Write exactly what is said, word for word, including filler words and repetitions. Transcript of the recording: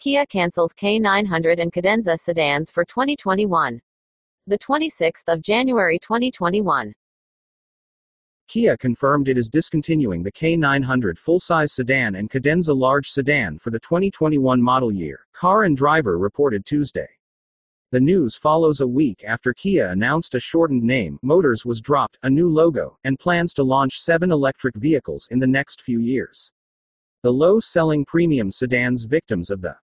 Kia cancels K nine hundred and Cadenza sedans for twenty twenty-one. The twenty-sixth of January twenty twenty-one. Kia confirmed it is discontinuing the K nine hundred full-size sedan and Cadenza large sedan for the twenty twenty-one model year, Car and Driver reported Tuesday. The news follows a week after Kia announced a shortened name, Motors, was dropped, a new logo, and plans to launch seven electric vehicles in the next few years. The low-selling premium sedans, victims of the